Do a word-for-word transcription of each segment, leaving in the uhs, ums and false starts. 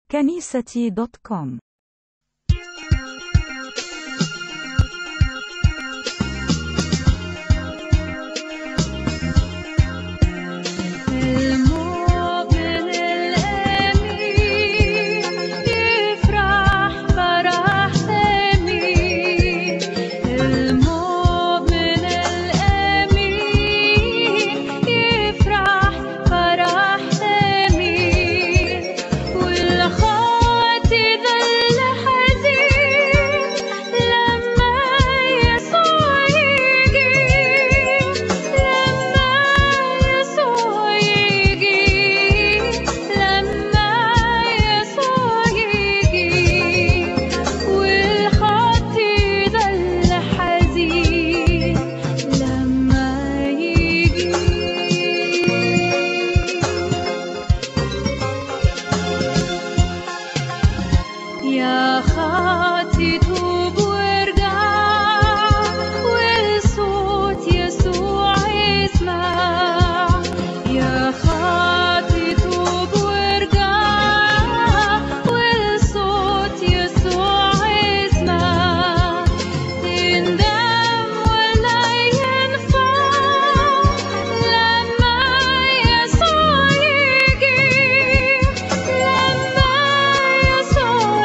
كنيستي دوت كوم. يا خاطي توب وارجع والصوت يسوع اسمع. يا خاطي توب وارجع والصوت يسوع اسمع. تندم ولا ينفع لما يسوع يجي، لما يسوع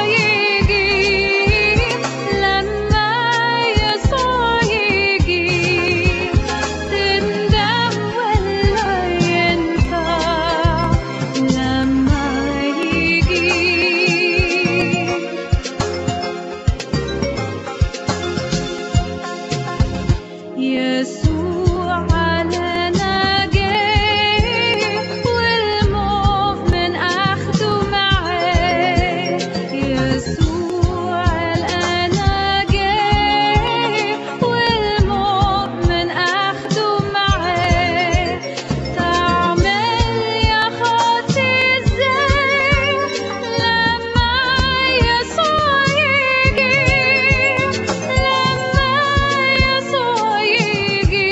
يسوع علينا جاي والموت من أخده معاه. يسوع علينا جاي والموت من أخده معاه. تعمل يا خاطي ازاي لما يسوع يجي، لما يسوع يجي،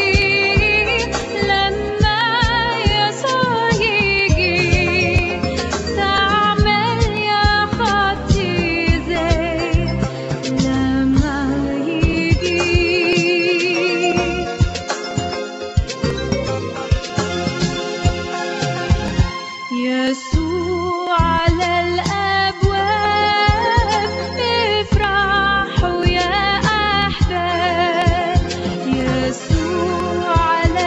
لما يسوع يجي. تعمل يا خاطي ازاي لما يجي. يسوع على الأبواب افرحوا يا أحباب. يسوع على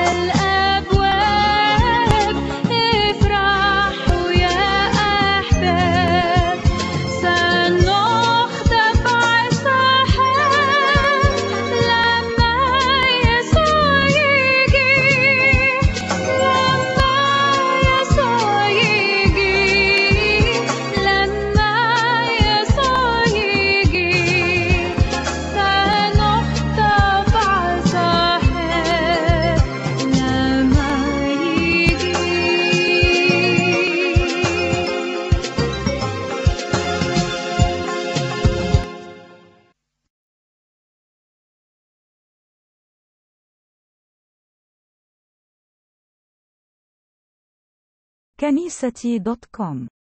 الأبواب افرحوا يا أحباب. سنخطف عالسحاب لما يسوع يجي، لما يسوع يجي، لما يسوع يجي. سنخطف عالسحاب لما يجي. كنيستي دوت كوم.